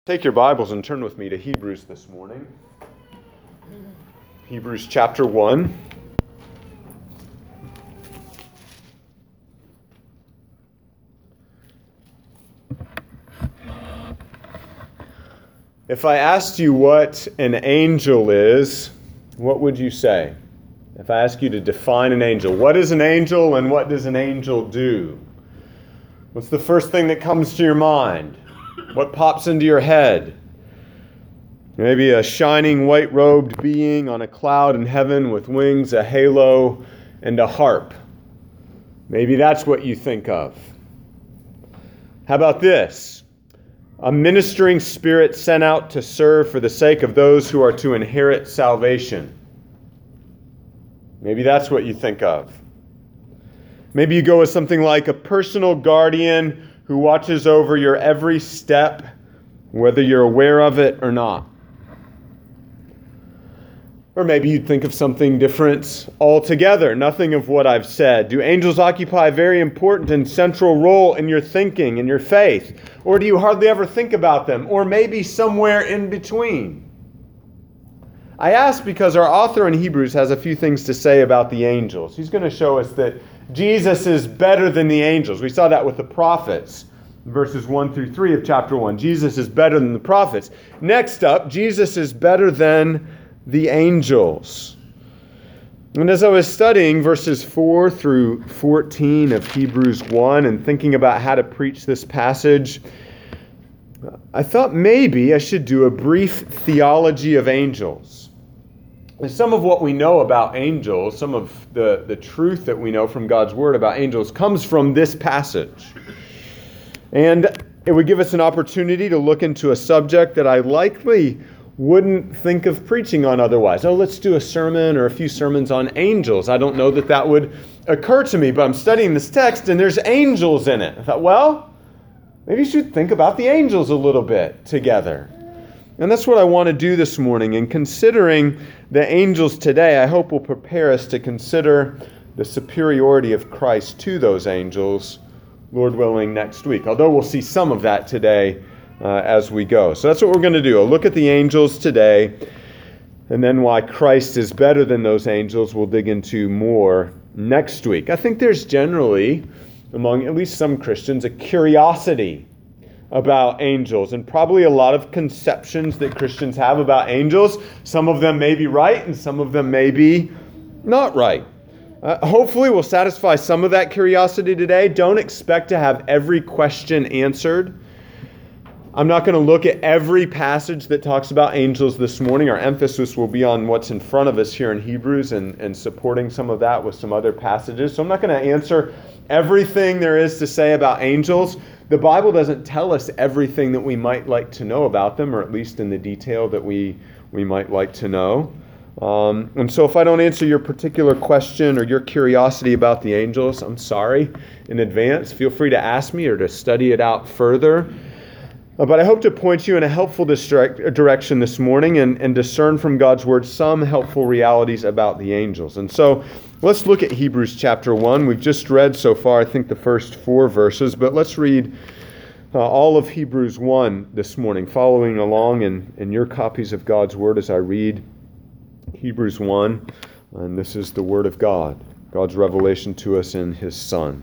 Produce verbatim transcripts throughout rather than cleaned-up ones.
Take your Bibles and turn with me to Hebrews this morning. Hebrews chapter one. If I asked you what an angel is, what would you say? If I ask you to define an angel, what is an angel and what does an angel do? What's the first thing that comes to your mind? What pops into your head? Maybe a shining white-robed being on a cloud in heaven with wings, a halo, and a harp. Maybe that's what you think of. How about this? A ministering spirit sent out to serve for the sake of those who are to inherit salvation. Maybe that's what you think of. Maybe you go with something like a personal guardian who watches over your every step, whether you're aware of it or not. Or maybe you'd think of something different altogether, nothing of what I've said. Do angels occupy a very important and central role in your thinking and your faith? Or do you hardly ever think about them? Or maybe somewhere in between? I ask because our author in Hebrews has a few things to say about the angels. He's going to show us that Jesus is better than the angels. We saw that with the prophets, verses one through three of chapter one. Jesus is better than the prophets. Next up, Jesus is better than the angels. And as I was studying verses four through fourteen of Hebrews one and thinking about how to preach this passage, I thought maybe I should do a brief theology of angels. Some of what we know about angels, some of the, the truth that we know from God's Word about angels comes from this passage. And it would give us an opportunity to look into a subject that I likely wouldn't think of preaching on otherwise. Oh, let's do a sermon or a few sermons on angels. I don't know that that would occur to me, but I'm studying this text and there's angels in it. I thought, well, maybe you should think about the angels a little bit together. And that's what I want to do this morning. And considering the angels today, I hope will prepare us to consider the superiority of Christ to those angels, Lord willing, next week. Although we'll see some of that today uh, as we go. So that's what we're going to do. I'll look at the angels today, and then why Christ is better than those angels we'll dig into more next week. I think there's generally, among at least some Christians, a curiosity about angels, and probably a lot of conceptions that Christians have about angels. Some of them may be right, and some of them may be not right. Uh, hopefully we'll satisfy some of that curiosity today. Don't expect to have every question answered. I'm not going to look at every passage that talks about angels this morning. Our emphasis will be on what's in front of us here in Hebrews and, and supporting some of that with some other passages. So I'm not going to answer everything there is to say about angels. The Bible doesn't tell us everything that we might like to know about them, or at least in the detail that we, we might like to know. Um, and so if I don't answer your particular question or your curiosity about the angels, I'm sorry in advance. Feel free to ask me or to study it out further. Uh, but I hope to point you in a helpful distract- direction this morning and, and discern from God's Word some helpful realities about the angels. And so let's look at Hebrews chapter one. We've just read so far, I think, the first four verses, but let's read uh, all of Hebrews one this morning, following along in, in your copies of God's Word as I read Hebrews one. And this is the Word of God, God's revelation to us in His Son.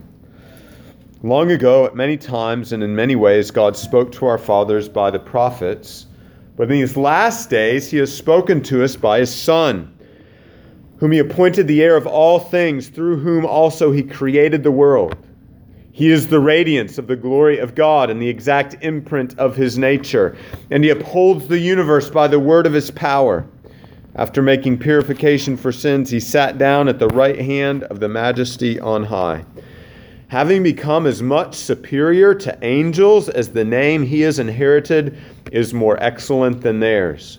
Long ago, at many times and in many ways, God spoke to our fathers by the prophets, but in these last days He has spoken to us by His Son, whom He appointed the heir of all things, through whom also He created the world. He is the radiance of the glory of God and the exact imprint of His nature, and He upholds the universe by the word of His power. After making purification for sins, He sat down at the right hand of the Majesty on high. Having become as much superior to angels as the name He has inherited is more excellent than theirs.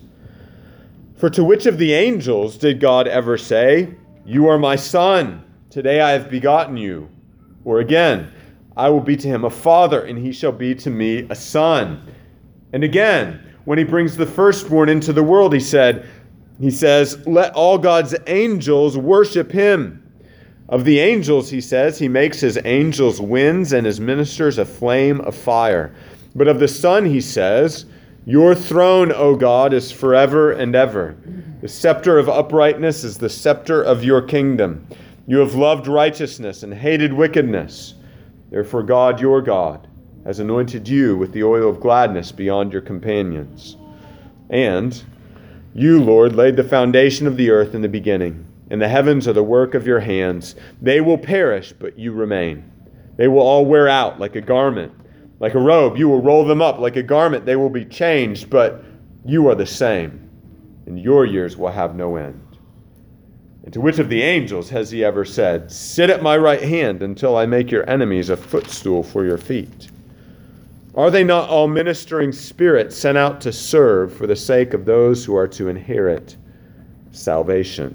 For to which of the angels did God ever say, "You are my son, today I have begotten you"? Or again, "I will be to him a father, and he shall be to me a son"? And again, when He brings the firstborn into the world, He said, He says, "Let all God's angels worship Him." Of the angels, He says, He makes His angels winds and His ministers a flame of fire. But of the Son, He says, Your throne, O God, is forever and ever. The scepter of uprightness is the scepter of your kingdom. You have loved righteousness and hated wickedness. Therefore God, your God, has anointed you with the oil of gladness beyond your companions. And you, Lord, laid the foundation of the earth in the beginning, and the heavens are the work of your hands. They will perish, but you remain. They will all wear out like a garment. Like a robe, you will roll them up. Like a garment, they will be changed, but you are the same, and your years will have no end. And to which of the angels has he ever said, sit at my right hand until I make your enemies a footstool for your feet? Are they not all ministering spirits sent out to serve for the sake of those who are to inherit salvation?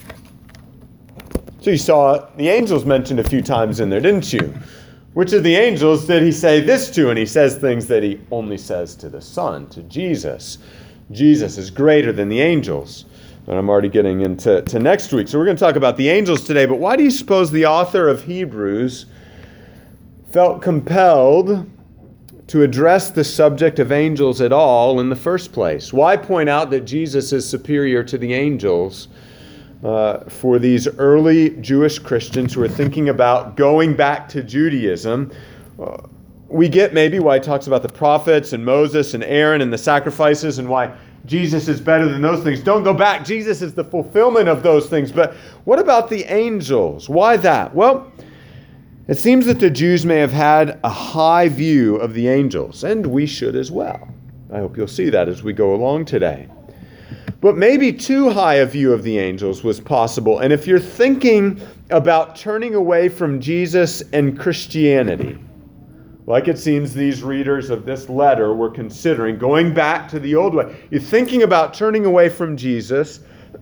So you saw the angels mentioned a few times in there, didn't you? Which of the angels did he say this to? And he says things that he only says to the Son, to Jesus. Jesus is greater than the angels. And I'm already getting into to next week. So we're going to talk about the angels today. But why do you suppose the author of Hebrews felt compelled to address the subject of angels at all in the first place? Why point out that Jesus is superior to the angels uh, for these early Jewish Christians who are thinking about going back to Judaism? Uh, we get maybe why he talks about the prophets and Moses and Aaron and the sacrifices and why Jesus is better than those things. Don't go back. Jesus is the fulfillment of those things. But what about the angels? Why that? Well, it seems that the Jews may have had a high view of the angels, and we should as well. I hope you'll see that as we go along today. But maybe too high a view of the angels was possible. And if you're thinking about turning away from Jesus and Christianity, like it seems these readers of this letter were considering, going back to the old way, you're thinking about turning away from Jesus,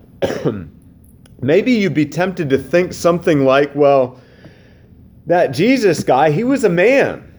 maybe you'd be tempted to think something like, well, that Jesus guy, he was a man.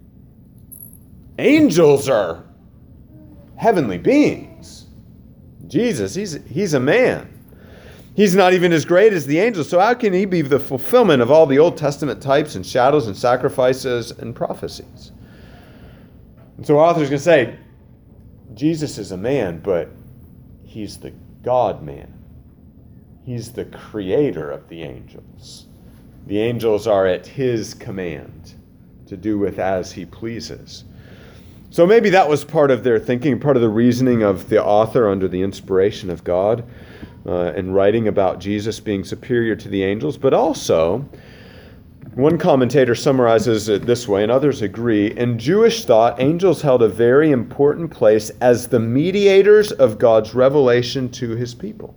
Angels are heavenly beings. Jesus, he's, he's a man. He's not even as great as the angels, so how can he be the fulfillment of all the Old Testament types and shadows and sacrifices and prophecies? And so our author's going to say, Jesus is a man, but he's the God-man. He's the creator of the angels. The angels are at his command to do with as he pleases. So maybe that was part of their thinking, part of the reasoning of the author under the inspiration of God uh, in writing about Jesus being superior to the angels. But also, one commentator summarizes it this way, and others agree. In Jewish thought, angels held a very important place as the mediators of God's revelation to his people.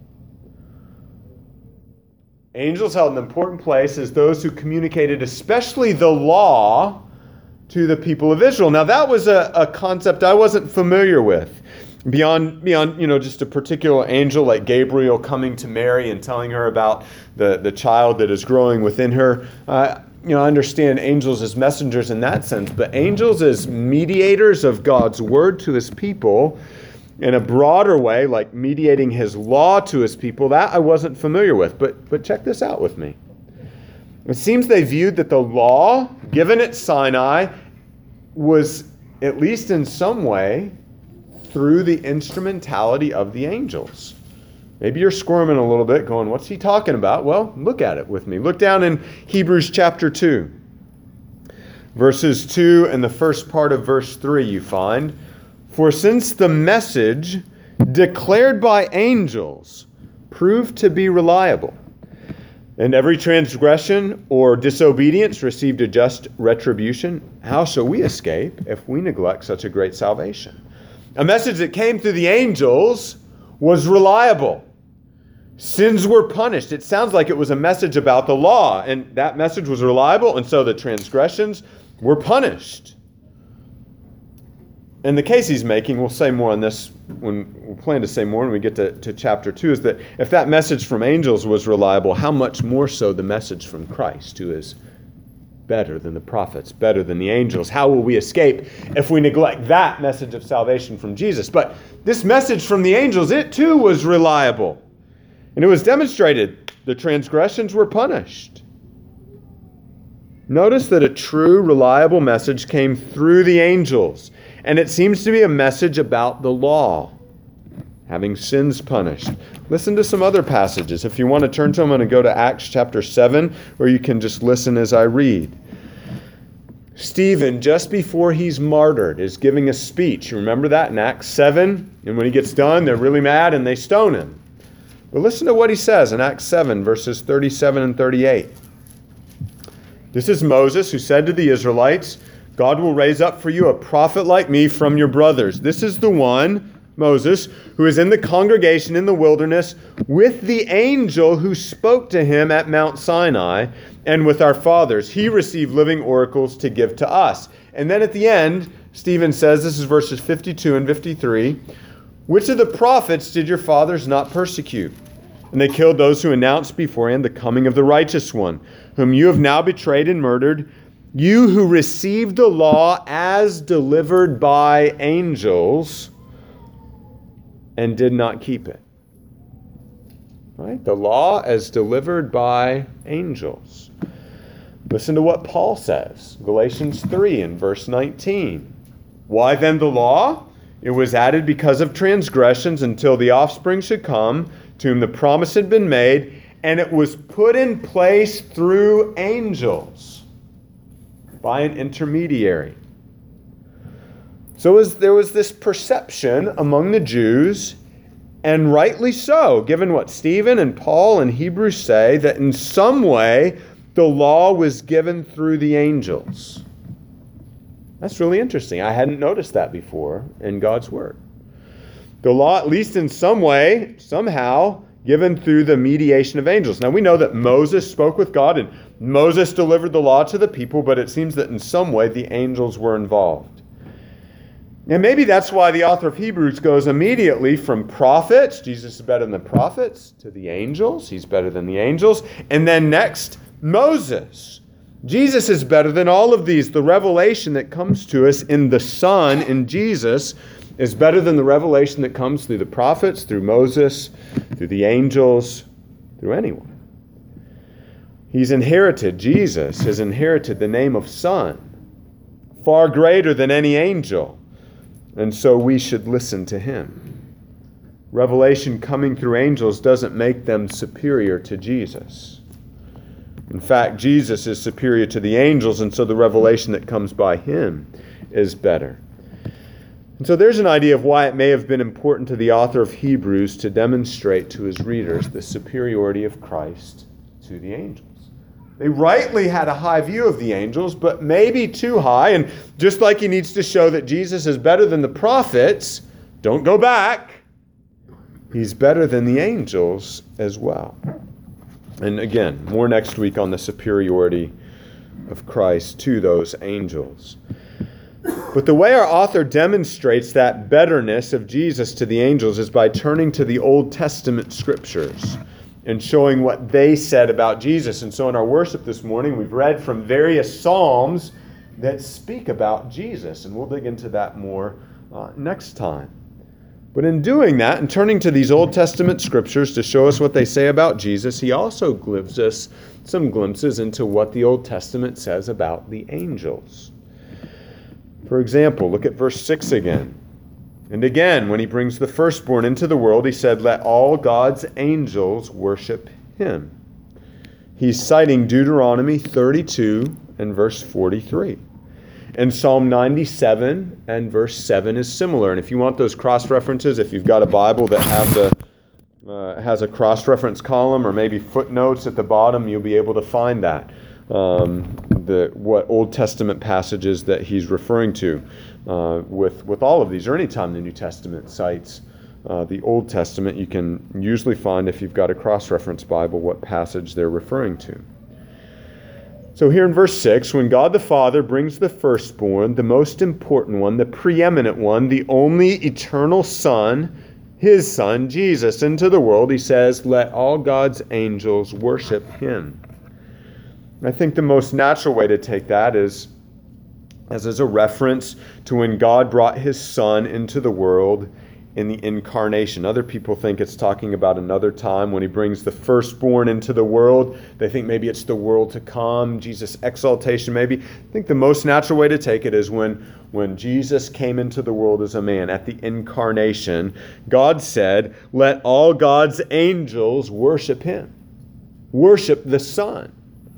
Angels held an important place as those who communicated especially the law to the people of Israel. Now that was a, a concept I wasn't familiar with. Beyond, beyond, you know, just a particular angel like Gabriel coming to Mary and telling her about the, the child that is growing within her. Uh, you know, I understand angels as messengers in that sense, but angels as mediators of God's word to his people in a broader way, like mediating his law to his people, that I wasn't familiar with. But but check this out with me. It seems they viewed that the law given at Sinai was, at least in some way, through the instrumentality of the angels. Maybe you're squirming a little bit, going, what's he talking about? Well, look at it with me. Look down in Hebrews chapter two. Verses two and the first part of verse three you find, for since the message declared by angels proved to be reliable, and every transgression or disobedience received a just retribution, how shall we escape if we neglect such a great salvation? A message that came through the angels was reliable. Sins were punished. It sounds like it was a message about the law, and that message was reliable, and so the transgressions were punished. And the case he's making, we'll say more on this when we plan to say more when we get to, to chapter two, is that if that message from angels was reliable, how much more so the message from Christ, who is better than the prophets, better than the angels. How will we escape if we neglect that message of salvation from Jesus? But this message from the angels, it too was reliable. And it was demonstrated. The transgressions were punished. Notice that a true, reliable message came through the angels. And it seems to be a message about the law, having sins punished. Listen to some other passages. If you want to turn to them, I'm going to go to Acts chapter seven, or you can just listen as I read. Stephen, just before he's martyred, is giving a speech. You remember that in Acts seven? And when he gets done, they're really mad and they stone him. But listen to what he says in Acts seven, verses thirty-seven and thirty-eight. This is Moses who said to the Israelites, God will raise up for you a prophet like me from your brothers. This is the one, Moses, who is in the congregation in the wilderness with the angel who spoke to him at Mount Sinai and with our fathers. He received living oracles to give to us. And then at the end, Stephen says, this is verses fifty-two and fifty-three, which of the prophets did your fathers not persecute? And they killed those who announced beforehand the coming of the righteous one, whom you have now betrayed and murdered, you who received the law as delivered by angels and did not keep it. Right? The law as delivered by angels. Listen to what Paul says, Galatians three and verse nineteen. Why then the law? It was added because of transgressions until the offspring should come, to whom the promise had been made, and it was put in place through angels by an intermediary. So as there was this perception among the Jews, and rightly so, given what Stephen and Paul and Hebrews say, that in some way the law was given through the angels. That's really interesting. I hadn't noticed that before in God's Word. The law, at least in some way, somehow, given through the mediation of angels. Now we know that Moses spoke with God and Moses delivered the law to the people, but it seems that in some way the angels were involved. And maybe that's why the author of Hebrews goes immediately from prophets, Jesus is better than the prophets, to the angels, he's better than the angels, and then next, Moses. Jesus is better than all of these. The revelation that comes to us in the Son, in Jesus, is better than the revelation that comes through the prophets, through Moses, through the angels, through anyone. He's inherited, Jesus has inherited the name of Son, far greater than any angel, and so we should listen to him. Revelation coming through angels doesn't make them superior to Jesus. In fact, Jesus is superior to the angels, and so the revelation that comes by him is better. And so there's an idea of why it may have been important to the author of Hebrews to demonstrate to his readers the superiority of Christ to the angels. They rightly had a high view of the angels, but maybe too high. And just like he needs to show that Jesus is better than the prophets, don't go back. He's better than the angels as well. And again, more next week on the superiority of Christ to those angels. But the way our author demonstrates that betterness of Jesus to the angels is by turning to the Old Testament scriptures and showing what they said about Jesus. And so in our worship this morning, we've read from various psalms that speak about Jesus. And we'll dig into that more uh, next time. But in doing that, and turning to these Old Testament scriptures to show us what they say about Jesus, he also gives us some glimpses into what the Old Testament says about the angels. For example, look at verse six again. And again, when he brings the firstborn into the world, he said, let all God's angels worship him. He's citing Deuteronomy thirty-two and verse forty-three. And Psalm ninety-seven and verse seven is similar. And if you want those cross-references, if you've got a Bible that have the, uh, has a cross-reference column or maybe footnotes at the bottom, you'll be able to find that. Um, the what Old Testament passages that he's referring to uh, with, with all of these, or anytime the New Testament cites uh, the Old Testament, you can usually find, if you've got a cross-reference Bible, what passage they're referring to. So here in verse six, when God the Father brings the firstborn, the most important one, the preeminent one, the only eternal Son, his Son, Jesus, into the world, he says, let all God's angels worship him. I think the most natural way to take that is as, as a reference to when God brought his Son into the world in the incarnation. Other people think it's talking about another time when he brings the firstborn into the world. They think maybe it's the world to come, Jesus' exaltation maybe. I think the most natural way to take it is when, when Jesus came into the world as a man at the incarnation, God said, let all God's angels worship him. Worship the Son.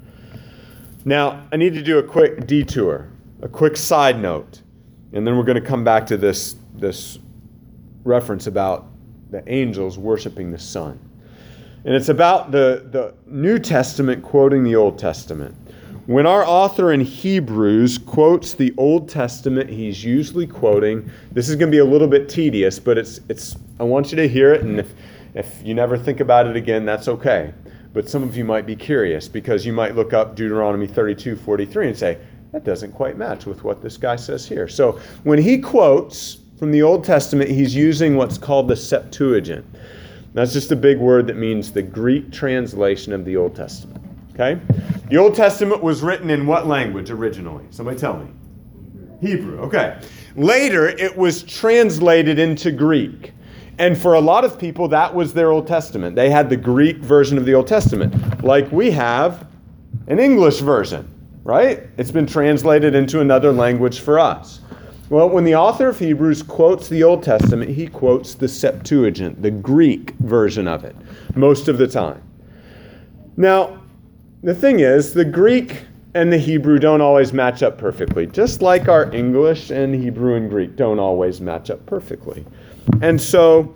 Now, I need to do a quick detour, a quick side note, and then we're going to come back to this, this reference about the angels worshiping the Son. And it's about the, the New Testament quoting the Old Testament. When our author in Hebrews quotes the Old Testament, he's usually quoting, this is going to be a little bit tedious, but it's it's. I want you to hear it, and if, if you never think about it again, that's okay. But some of you might be curious, because you might look up Deuteronomy thirty-two forty-three and say, that doesn't quite match with what this guy says here. So when he quotes from the Old Testament, he's using what's called the Septuagint. That's just a big word that means the Greek translation of the Old Testament. Okay? The Old Testament was written in what language originally? Somebody tell me. Hebrew. Okay. Later, it was translated into Greek. And for a lot of people, that was their Old Testament. They had the Greek version of the Old Testament, like we have an English version, right? It's been translated into another language for us. Well, when the author of Hebrews quotes the Old Testament, he quotes the Septuagint, the Greek version of it, most of the time. Now, the thing is, the Greek and the Hebrew don't always match up perfectly, just like our English and Hebrew and Greek don't always match up perfectly. And so,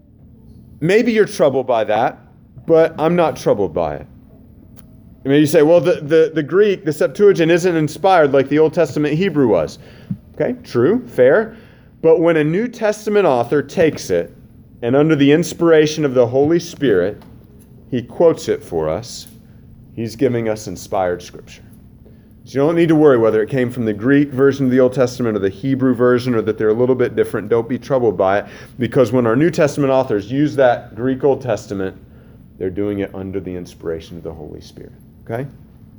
maybe you're troubled by that, but I'm not troubled by it. Maybe you say, well, the, the, the Greek, the Septuagint, isn't inspired like the Old Testament Hebrew was. Okay, true, fair. But when a New Testament author takes it, and under the inspiration of the Holy Spirit, he quotes it for us, he's giving us inspired Scripture. So you don't need to worry whether it came from the Greek version of the Old Testament or the Hebrew version, or that they're a little bit different. Don't be troubled by it, because when our New Testament authors use that Greek Old Testament, they're doing it under the inspiration of the Holy Spirit. Okay?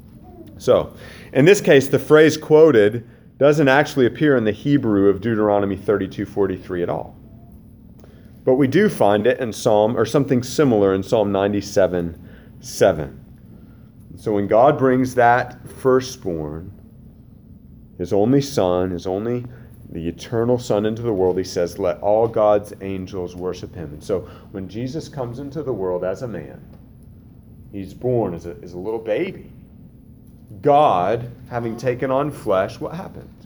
So, in this case, the phrase quoted doesn't actually appear in the Hebrew of Deuteronomy thirty-two forty-three at all. But we do find it in Psalm, or something similar in Psalm ninety-seven seven. So when God brings that firstborn, his only son, his only, the eternal Son into the world, he says, let all God's angels worship him. And so when Jesus comes into the world as a man, he's born as a, as a little baby. God, having taken on flesh, what happened?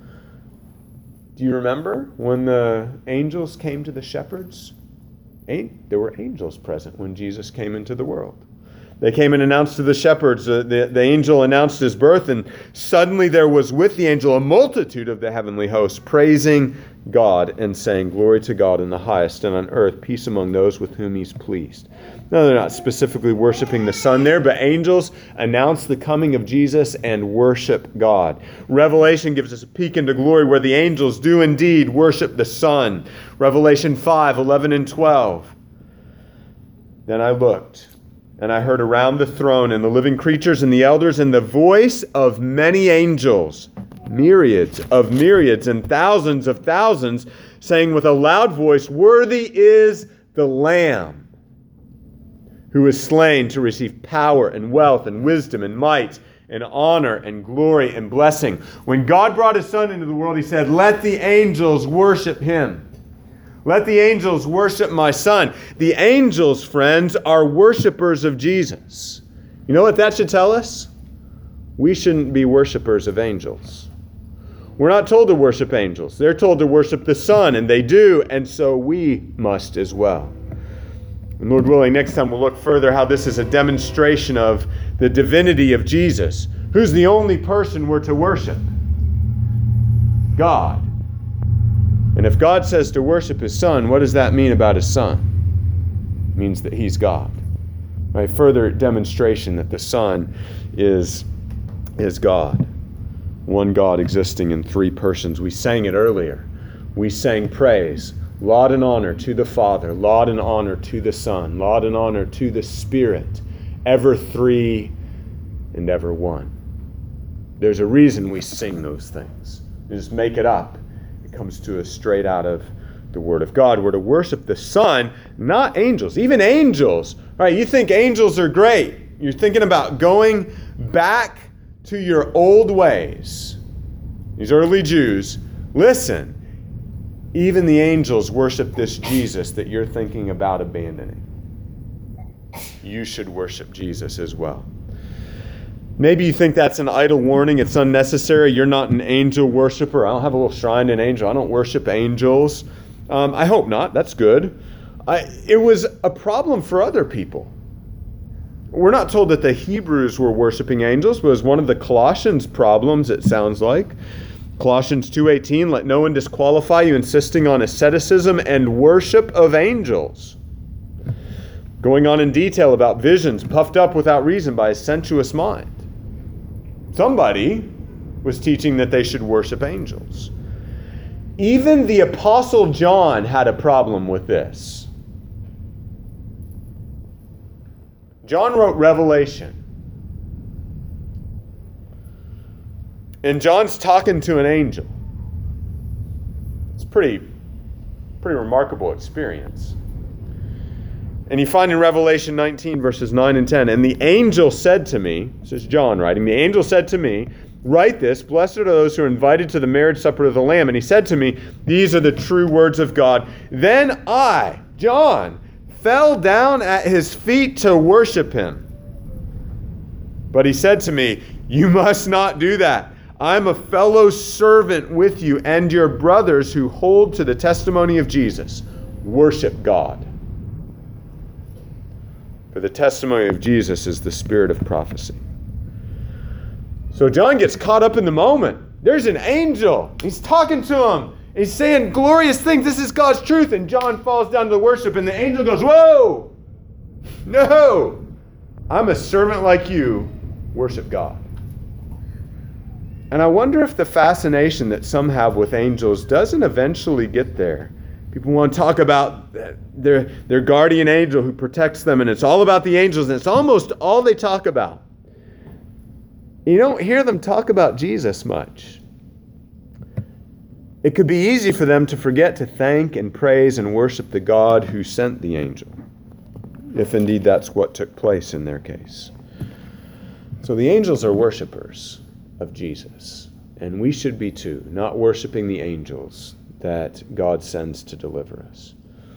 Do you remember when the angels came to the shepherds? There were angels present when Jesus came into the world. They came and announced to the shepherds, uh, the, the angel announced his birth, and suddenly there was with the angel a multitude of the heavenly hosts praising God and saying, glory to God in the highest, and on earth peace among those with whom he's pleased. Now, they're not specifically worshiping the Son there, but angels announce the coming of Jesus and worship God. Revelation gives us a peek into glory where the angels do indeed worship the Son. Revelation five, eleven and twelve. Then I looked, and I heard around the throne and the living creatures and the elders and the voice of many angels, myriads of myriads and thousands of thousands, saying with a loud voice, worthy is the Lamb who is slain to receive power and wealth and wisdom and might and honor and glory and blessing. When God brought his Son into the world, he said, let the angels worship him. Let the angels worship my Son. The angels, friends, are worshipers of Jesus. You know what that should tell us? We shouldn't be worshipers of angels. We're not told to worship angels. They're told to worship the Son, and they do, and so we must as well. And Lord willing, next time we'll look further how this is a demonstration of the divinity of Jesus. Who's the only person we're to worship? God. And if God says to worship his Son, what does that mean about his Son? It means that he's God. Right? Further demonstration that the Son is, is God. One God existing in three persons. We sang it earlier. We sang praise. Laud and honor to the Father. Laud and honor to the Son. Laud and honor to the Spirit. Ever three and ever one. There's a reason we sing those things. We just make it up. Comes to us straight out of the Word of God. We're to worship the Son, not angels. Even angels, right? You think angels are great. You're thinking about going back to your old ways. These early Jews, listen, even the angels worship this Jesus that you're thinking about abandoning. You should worship Jesus as well. Maybe you think that's an idle warning. It's unnecessary. You're not an angel worshiper. I don't have a little shrine to an angel. I don't worship angels. Um, I hope not. That's good. I, it was a problem for other people. We're not told that the Hebrews were worshiping angels, but it was one of the Colossians problems, it sounds like. Colossians two eighteen, let no one disqualify you insisting on asceticism and worship of angels. Going on in detail about visions puffed up without reason by a sensuous mind. Somebody was teaching that they should worship angels. Even the Apostle John had a problem with this. John wrote Revelation. And John's talking to an angel. It's a pretty, pretty remarkable experience. And you find in Revelation nineteen, verses nine and ten, and the angel said to me, this is John writing, the angel said to me, write this, blessed are those who are invited to the marriage supper of the Lamb. And he said to me, these are the true words of God. Then I, John, fell down at his feet to worship him. But he said to me, you must not do that. I'm a fellow servant with you and your brothers who hold to the testimony of Jesus. Worship God. For the testimony of Jesus is the spirit of prophecy. So John gets caught up in the moment. There's an angel. He's talking to him. He's saying glorious things. This is God's truth. And John falls down to the worship. And the angel goes, whoa! No! I'm a servant like you. Worship God. And I wonder if the fascination that some have with angels doesn't eventually get there. People want to talk about their, their guardian angel who protects them, and it's all about the angels, and it's almost all they talk about. You don't hear them talk about Jesus much. It could be easy for them to forget to thank and praise and worship the God who sent the angel, if indeed that's what took place in their case. So the angels are worshipers of Jesus, and we should be too, not worshiping the angels that God sends to deliver us.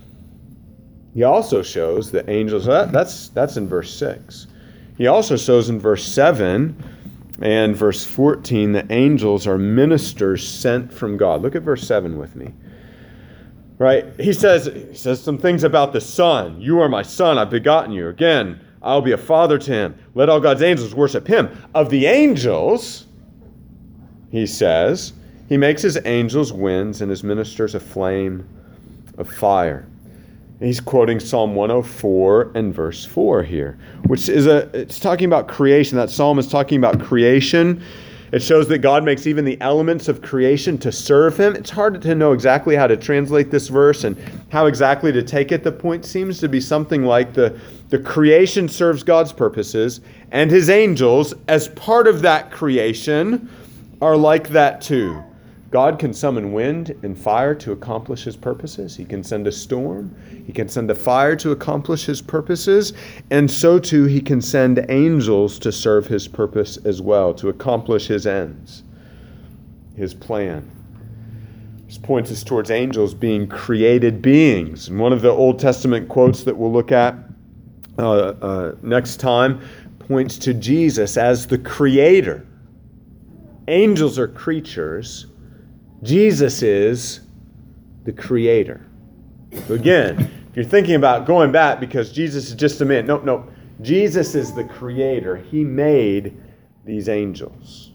He also shows that angels, that, that's, that's in verse six. He also shows in verse seven and verse fourteen that angels are ministers sent from God. Look at verse seven with me. Right? He says, he says some things about the Son. You are my Son, I've begotten you. Again, I'll be a father to him. Let all God's angels worship him. Of the angels, he says, he makes his angels winds and his ministers a flame of fire. And he's quoting Psalm one oh four and verse four here, which is a, it's talking about creation. That psalm is talking about creation. It shows that God makes even the elements of creation to serve him. It's hard to know exactly how to translate this verse and how exactly to take it. The point seems to be something like the, the creation serves God's purposes, and his angels, as part of that creation, are like that too. God can summon wind and fire to accomplish his purposes. He can send a storm. He can send a fire to accomplish his purposes. And so too, he can send angels to serve his purpose as well, to accomplish his ends, his plan. This points us towards angels being created beings. And one of the Old Testament quotes that we'll look at uh, uh, next time points to Jesus as the creator. Angels are creatures. Jesus is the creator. So again, if you're thinking about going back because Jesus is just a man, no, no. Jesus is the creator. He made these angels.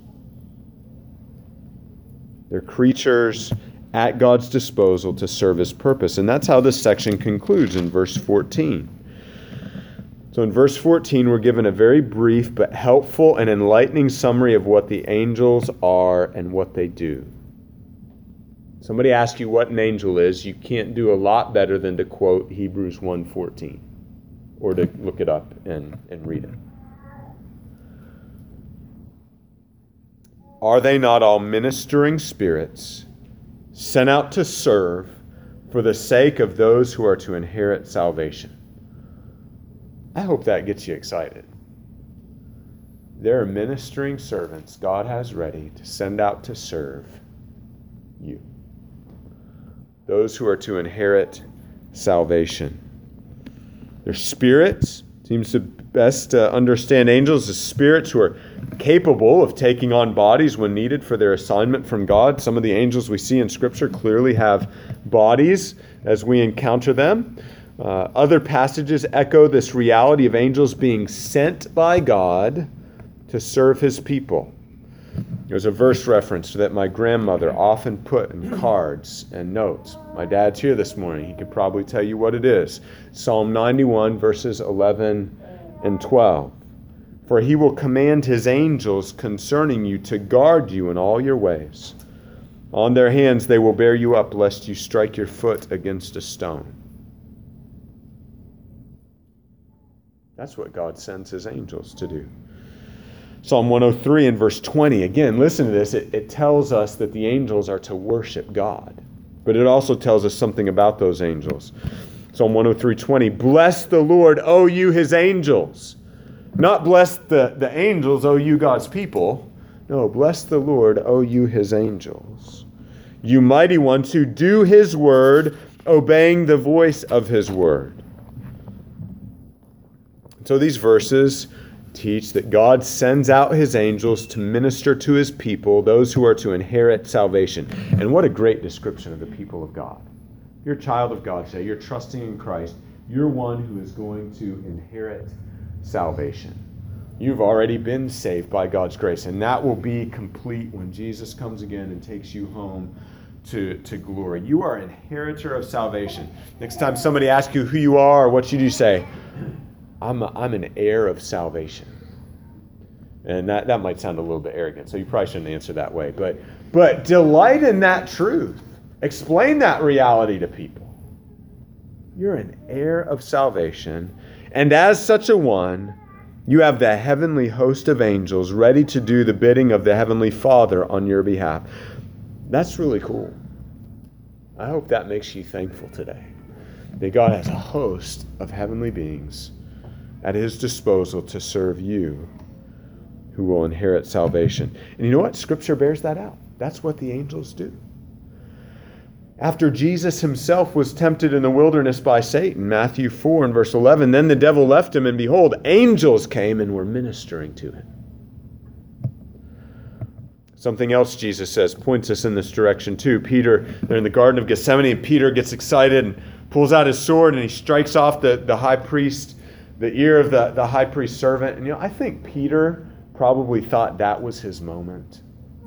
They're creatures at God's disposal to serve his purpose. And that's how this section concludes in verse fourteen. So in verse fourteen, we're given a very brief but helpful and enlightening summary of what the angels are and what they do. Somebody asks you what an angel is, you can't do a lot better than to quote Hebrews one fourteen or to look it up and, and read it. Are they not all ministering spirits sent out to serve for the sake of those who are to inherit salvation. I hope that gets you excited. There are ministering servants God has ready to send out to serve you. Those who are to inherit salvation. They're spirits. Seems to best uh, understand angels as spirits who are capable of taking on bodies when needed for their assignment from God. Some of the angels we see in Scripture clearly have bodies as we encounter them. Uh, other passages echo this reality of angels being sent by God to serve his people. There's a verse reference that my grandmother often put in cards and notes. My dad's here this morning. He could probably tell you what it is. Psalm ninety-one, verses eleven and twelve. For he will command his angels concerning you to guard you in all your ways. On their hands they will bear you up, lest you strike your foot against a stone. That's what God sends his angels to do. Psalm one oh three and verse twenty, again, listen to this. It, it tells us that the angels are to worship God. But it also tells us something about those angels. Psalm one oh three twenty, bless the Lord, O you his angels. Not bless the, the angels, O you God's people. No, bless the Lord, O you his angels. You mighty ones who do his word, obeying the voice of his word. So these verses teach that God sends out his angels to minister to his people, those who are to inherit salvation. And what a great description of the people of God. If you're a child of God today, you're trusting in Christ, you're one who is going to inherit salvation. You've already been saved by God's grace, and that will be complete when Jesus comes again and takes you home to, to glory. You are an inheritor of salvation. Next time somebody asks you who you are, what should you say? I'm, a, I'm an heir of salvation. And that, that might sound a little bit arrogant, so you probably shouldn't answer that way. But, but delight in that truth. Explain that reality to people. You're an heir of salvation, and as such a one, you have the heavenly host of angels ready to do the bidding of the Heavenly Father on your behalf. That's really cool. I hope that makes you thankful today, that God has a host of heavenly beings at his disposal to serve you, who will inherit salvation. And you know what? Scripture bears that out. That's what the angels do. After Jesus himself was tempted in the wilderness by Satan, Matthew four and verse eleven, then the devil left him, and behold, angels came and were ministering to him. Something else Jesus says points us in this direction too. Peter, they're in the Garden of Gethsemane, and Peter gets excited and pulls out his sword, and he strikes off the, the high priest, the ear of the, the high priest's servant. And you know, I think Peter probably thought that was his moment.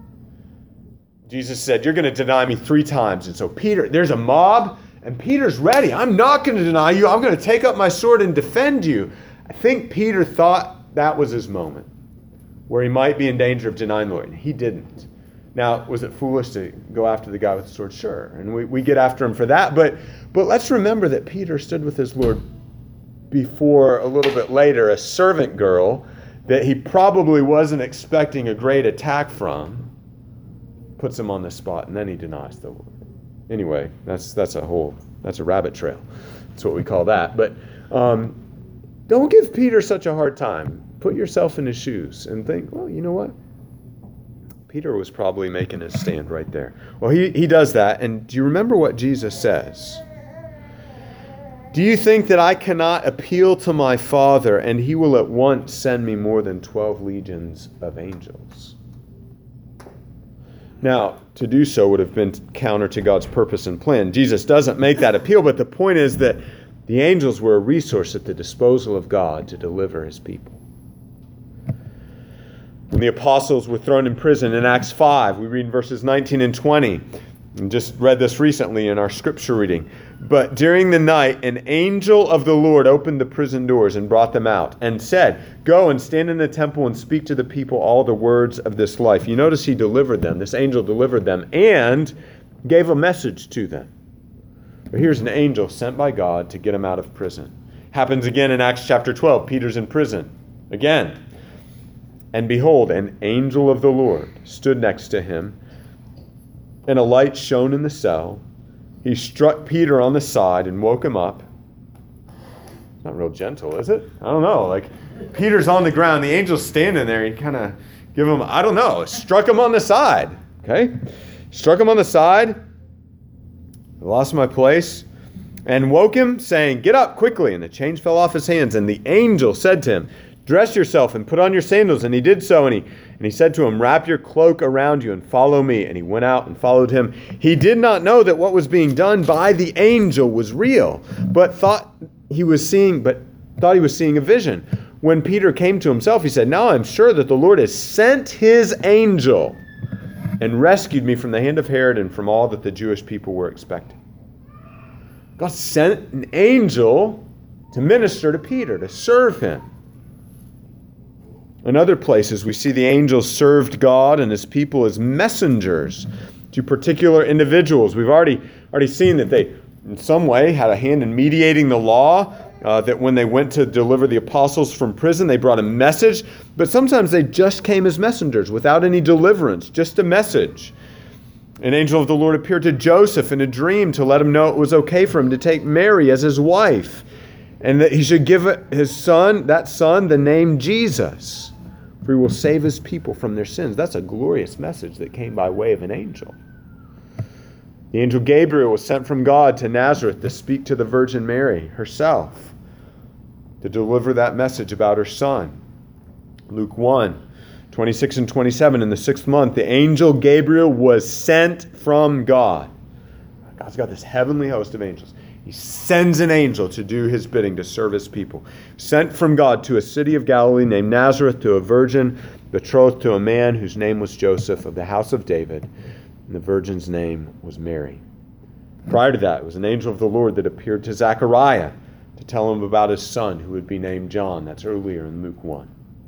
Jesus said, you're going to deny me three times. And so Peter, there's a mob, and Peter's ready. I'm not going to deny you. I'm going to take up my sword and defend you. I think Peter thought that was his moment, where he might be in danger of denying the Lord. He didn't. Now, was it foolish to go after the guy with the sword? Sure. And we, we get after him for that. But, but let's remember that Peter stood with his Lord before, a little bit later, a servant girl that he probably wasn't expecting a great attack from, puts him on the spot, and then he denies the Lord. Anyway, that's that's a whole, that's a rabbit trail. That's what we call that. But um, don't give Peter such a hard time. Put yourself in his shoes and think, well, you know what? Peter was probably making his stand right there. Well, he, he does that, and do you remember what Jesus says? Do you think that I cannot appeal to my Father, and he will at once send me more than twelve legions of angels? Now, to do so would have been counter to God's purpose and plan. Jesus doesn't make that appeal, but the point is that the angels were a resource at the disposal of God to deliver his people. When the apostles were thrown in prison in Acts five, we read in verses nineteen and twenty, and just read this recently in our scripture reading. But during the night, an angel of the Lord opened the prison doors and brought them out and said, go and stand in the temple and speak to the people all the words of this life. You notice he delivered them. This angel delivered them and gave a message to them. But here's an angel sent by God to get him out of prison. Happens again in Acts chapter twelve. Peter's in prison again. And behold, an angel of the Lord stood next to him, and a light shone in the cell. he struck Peter on the side and woke him up. Not real gentle, is it? I don't know. Like, Peter's on the ground. The angel's standing there. He kind of give him, I don't know, struck him on the side. Okay? Struck him on the side. I lost my place. And woke him, saying, "Get up quickly." And the chains fell off his hands. And the angel said to him, "Dress yourself and put on your sandals." And he did so. And he, and he said to him, "Wrap your cloak around you and follow me." And he went out and followed him. He did not know that what was being done by the angel was real, but thought he was seeing, but thought he was seeing a vision. When Peter came to himself, he said, "Now I'm sure that the Lord has sent his angel and rescued me from the hand of Herod and from all that the Jewish people were expecting." God sent an angel to minister to Peter, to serve him. In other places, we see the angels served God and his people as messengers to particular individuals. We've already, already seen that they, in some way, had a hand in mediating the law, uh, that when they went to deliver the apostles from prison, they brought a message. But sometimes they just came as messengers without any deliverance, just a message. An angel of the Lord appeared to Joseph in a dream to let him know it was okay for him to take Mary as his wife, and that he should give his son, that son, the name Jesus, for he will save his people from their sins. That's a glorious message that came by way of an angel. The angel Gabriel was sent from God to Nazareth to speak to the Virgin Mary herself, to deliver that message about her son. Luke one. twenty-six and twenty-seven, in the sixth month, the angel Gabriel was sent from God. God's got this heavenly host of angels. He sends an angel to do his bidding, to serve his people. Sent from God to a city of Galilee named Nazareth, to a virgin betrothed to a man whose name was Joseph, of the house of David, and the virgin's name was Mary. Prior to that, it was an angel of the Lord that appeared to Zechariah to tell him about his son, who would be named John. That's earlier in Luke one.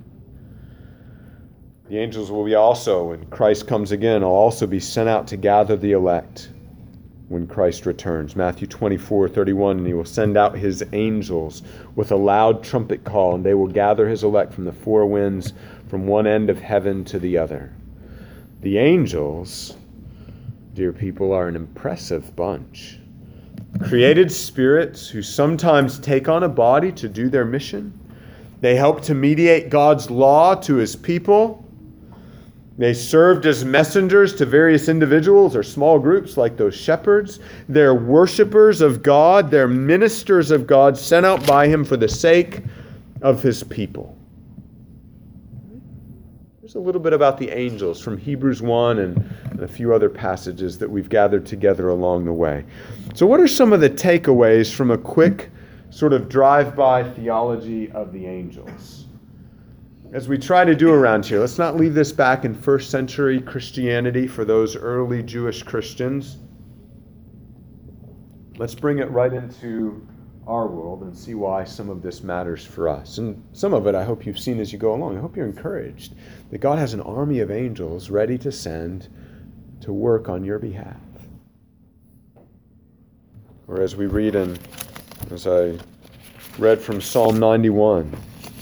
The angels will be also, when Christ comes again, will also be sent out to gather the elect when Christ returns. Matthew twenty-four thirty-one, and he will send out his angels with a loud trumpet call, and they will gather his elect from the four winds, from one end of heaven to the other. The angels, dear people, are an impressive bunch. Created spirits who sometimes take on a body to do their mission. They help to mediate God's law to his people. They served as messengers to various individuals or small groups like those shepherds. They're worshipers of God. They're ministers of God sent out by him for the sake of his people. There's a little bit about the angels from Hebrews one and, and a few other passages that we've gathered together along the way. So what are some of the takeaways from a quick sort of drive-by theology of the angels? As we try to do around here, let's not leave this back in first century Christianity for those early Jewish Christians. Let's bring it right into our world and see why some of this matters for us. And some of it I hope you've seen as you go along. I hope you're encouraged that God has an army of angels ready to send to work on your behalf. Or as we read in, as I read from Psalm ninety-one,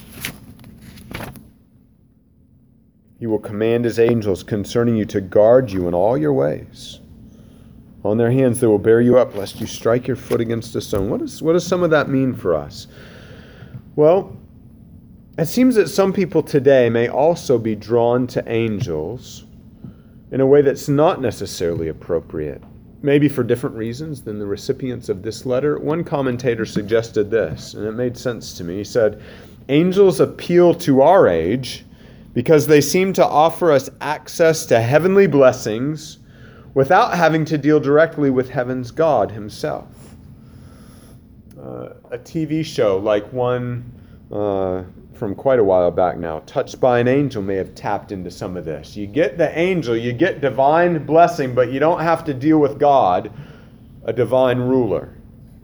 he will command his angels concerning you to guard you in all your ways. On their hands they will bear you up, lest you strike your foot against a stone. What, is, what does some of that mean for us? Well, it seems that some people today may also be drawn to angels in a way that's not necessarily appropriate, maybe for different reasons than the recipients of this letter. One commentator suggested this, and it made sense to me. He said, angels appeal to our age because they seem to offer us access to heavenly blessings without having to deal directly with heaven's God himself. Uh, a T V show like one uh, from quite a while back now, Touched by an Angel, may have tapped into some of this. You get the angel, you get divine blessing, but you don't have to deal with God, a divine ruler.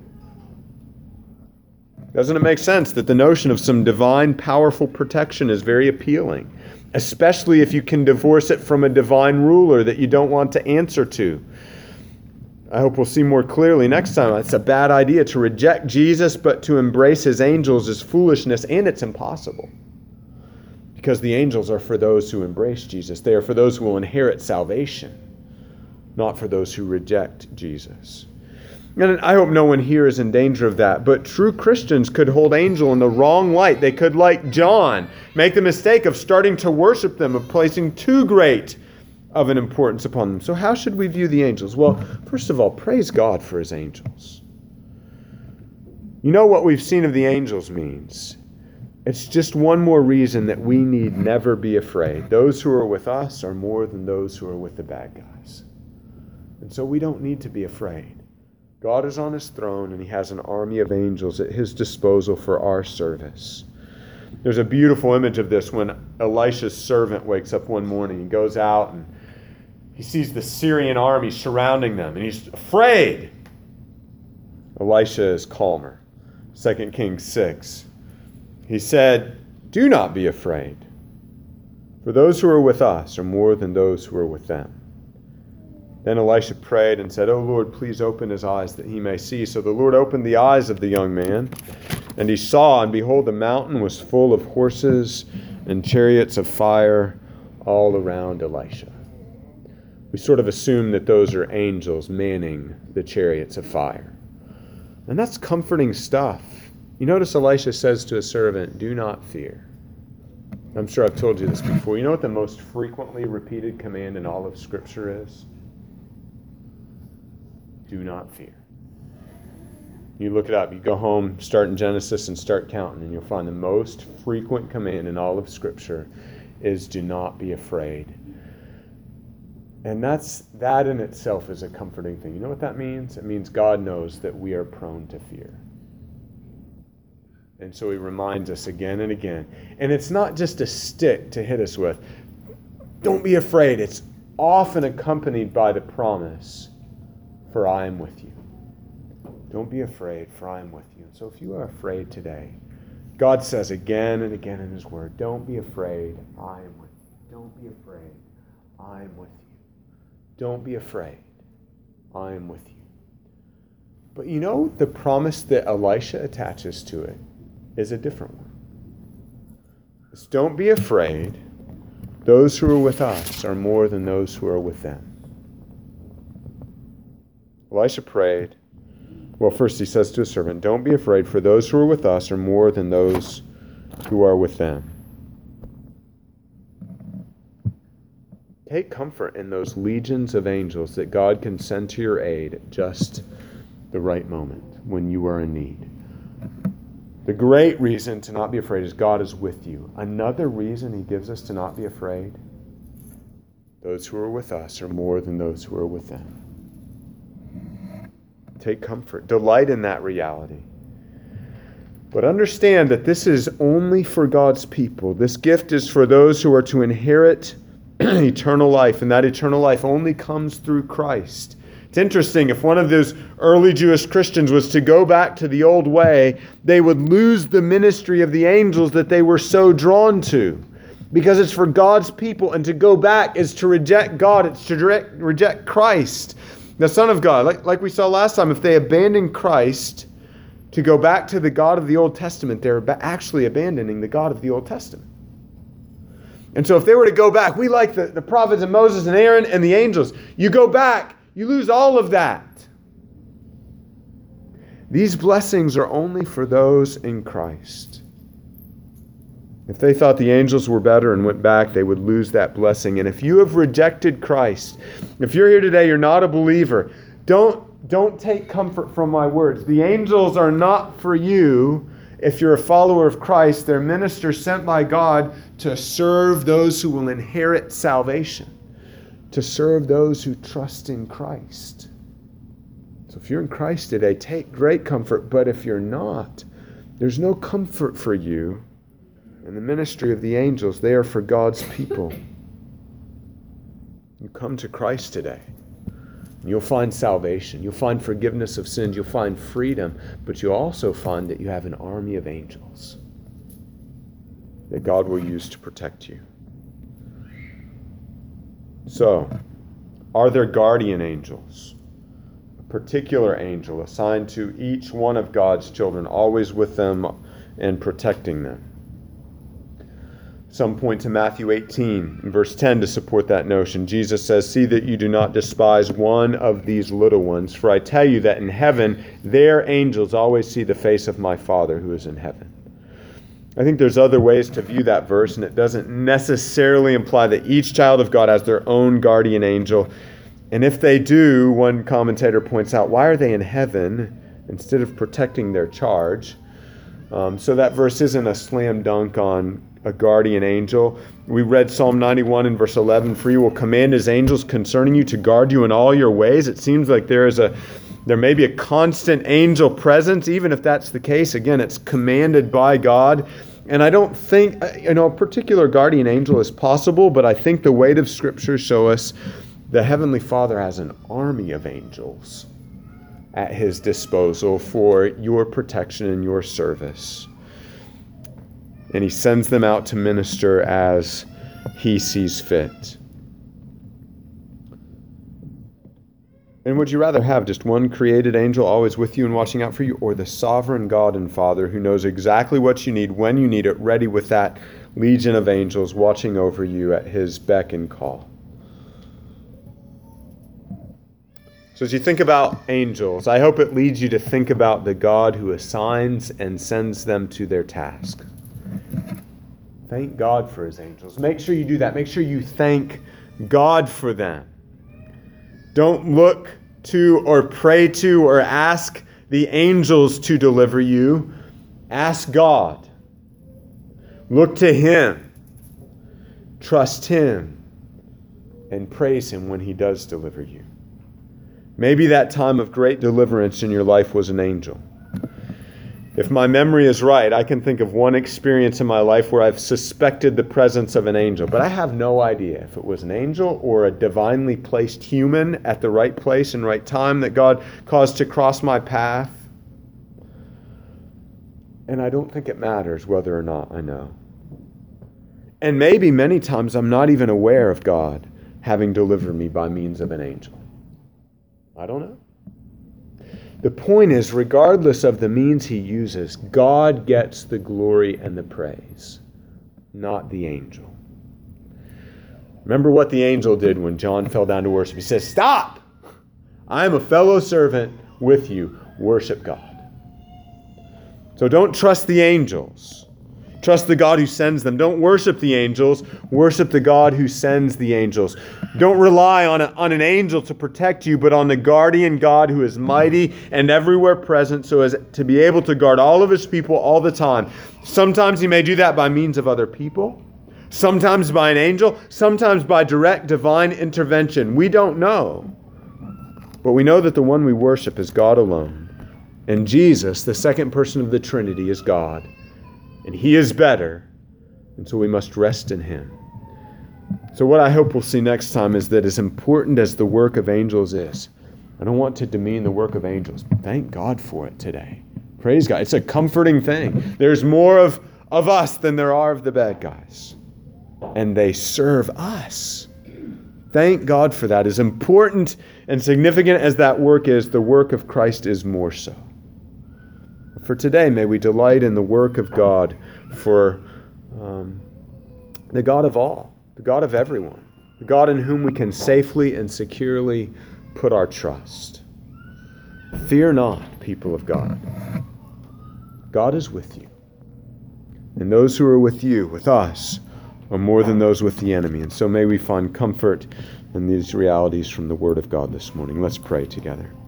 Doesn't it make sense that the notion of some divine, powerful protection is very appealing, especially if you can divorce it from a divine ruler that you don't want to answer to? I hope we'll see more clearly next time. It's a bad idea to reject Jesus, but to embrace his angels is foolishness, and it's impossible. Because the angels are for those who embrace Jesus. They are for those who will inherit salvation, not for those who reject Jesus. And I hope no one here is in danger of that. But true Christians could hold angel in the wrong light. They could, like John, make the mistake of starting to worship them, of placing too great of an importance upon them. So how should we view the angels? Well, first of all, praise God for his angels. You know what we've seen of the angels means. It's just one more reason that we need never be afraid. Those who are with us are more than those who are with the bad guys. And so we don't need to be afraid. God is on his throne, and he has an army of angels at his disposal for our service. There's a beautiful image of this when Elisha's servant wakes up one morning. He goes out and he sees the Syrian army surrounding them, and he's afraid. Elisha is calmer. Second Kings six. He said, "Do not be afraid, for those who are with us are more than those who are with them." Then Elisha prayed and said, "O Lord, please open his eyes that he may see." So the Lord opened the eyes of the young man, and he saw, and behold, the mountain was full of horses and chariots of fire all around Elisha. We sort of assume that those are angels manning the chariots of fire. And that's comforting stuff. You notice Elisha says to his servant, "Do not fear." I'm sure I've told you this before. You know what the most frequently repeated command in all of Scripture is? Do not fear. You look it up. You go home, start in Genesis, and start counting, and you'll find the most frequent command in all of Scripture is do not be afraid. And that's that in itself is a comforting thing. You know what that means? It means God knows that we are prone to fear. And so he reminds us again and again. And it's not just a stick to hit us with. Don't be afraid. It's often accompanied by the promise, "For I am with you." Don't be afraid, for I am with you. And so if you are afraid today, God says again and again in his word, don't be afraid, I am with you. Don't be afraid, I am with you. Don't be afraid, I am with you. But you know, the promise that Elisha attaches to it is a different one. It's don't be afraid. Those who are with us are more than those who are with them. Elisha prayed. Well, first he says to his servant, don't be afraid, for those who are with us are more than those who are with them. Take comfort in those legions of angels that God can send to your aid at just the right moment when you are in need. The great reason to not be afraid is God is with you. Another reason he gives us to not be afraid, those who are with us are more than those who are with them. Take comfort. Delight in that reality. But understand that this is only for God's people. This gift is for those who are to inherit eternal life, and that eternal life only comes through Christ. It's interesting, if one of those early Jewish Christians was to go back to the old way, they would lose the ministry of the angels that they were so drawn to. Because it's for God's people, and to go back is to reject God, it's to direct, reject Christ, the Son of God. Like, like we saw last time, if they abandon Christ to go back to the God of the Old Testament, they're actually abandoning the God of the Old Testament. And so if they were to go back, we like the, the prophets and Moses and Aaron and the angels. You go back, you lose all of that. These blessings are only for those in Christ. If they thought the angels were better and went back, they would lose that blessing. And if you have rejected Christ, if you're here today, you're not a believer, don't, don't take comfort from my words. The angels are not for you. If you're a follower of Christ, they're ministers sent by God to serve those who will inherit salvation, to serve those who trust in Christ. So if you're in Christ today, take great comfort. But if you're not, there's no comfort for you in the ministry of the angels. They are for God's people. You come to Christ today, you'll find salvation. You'll find forgiveness of sins. You'll find freedom. But you'll also find that you have an army of angels that God will use to protect you. So, are there guardian angels? A particular angel assigned to each one of God's children, always with them and protecting them. Some point to Matthew eighteen, verse ten, to support that notion. Jesus says, "See that you do not despise one of these little ones, for I tell you that in heaven their angels always see the face of my Father who is in heaven." I think there's other ways to view that verse, and it doesn't necessarily imply that each child of God has their own guardian angel. And if they do, one commentator points out, why are they in heaven instead of protecting their charge? Um, so that verse isn't a slam dunk on a guardian angel. We read Psalm ninety-one in verse eleven, "For he will command his angels concerning you to guard you in all your ways." It seems like there is a there may be a constant angel presence. Even if that's the case, again, it's commanded by God. And I don't think, you know, a particular guardian angel is possible, but I think the weight of Scripture show us the Heavenly Father has an army of angels at his disposal for your protection and your service. And he sends them out to minister as he sees fit. And would you rather have just one created angel always with you and watching out for you, or the sovereign God and Father who knows exactly what you need, when you need it, ready with that legion of angels watching over you at his beck and call? So as you think about angels, I hope it leads you to think about the God who assigns and sends them to their task. Thank God for his angels. Make sure you do that. Make sure you thank God for them. Don't look to or pray to or ask the angels to deliver you. Ask God. Look to him. Trust him. And praise him when he does deliver you. Maybe that time of great deliverance in your life was an angel. If my memory is right, I can think of one experience in my life where I've suspected the presence of an angel, but I have no idea if it was an angel or a divinely placed human at the right place and right time that God caused to cross my path. And I don't think it matters whether or not I know. And maybe many times I'm not even aware of God having delivered me by means of an angel. I don't know. The point is, regardless of the means he uses, God gets the glory and the praise, not the angel. Remember what the angel did when John fell down to worship. He says, "Stop! I am a fellow servant with you. Worship God." So don't trust the angels. Trust the God who sends them. Don't worship the angels. Worship the God who sends the angels. Don't rely on, a, on an angel to protect you, but on the guardian God who is mighty and everywhere present so as to be able to guard all of his people all the time. Sometimes he may do that by means of other people. Sometimes by an angel. Sometimes by direct divine intervention. We don't know. But we know that the one we worship is God alone. And Jesus, the second person of the Trinity, is God. And he is better, and so we must rest in him. So what I hope we'll see next time is that as important as the work of angels is, I don't want to demean the work of angels. Thank God for it today. Praise God. It's a comforting thing. There's more of, of us than there are of the bad guys. And they serve us. Thank God for that. As important and significant as that work is, the work of Christ is more so. For today, may we delight in the work of God for um, the God of all, the God of everyone, the God in whom we can safely and securely put our trust. Fear not, people of God. God is with you. And those who are with you, with us, are more than those with the enemy. And so may we find comfort in these realities from the Word of God this morning. Let's pray together.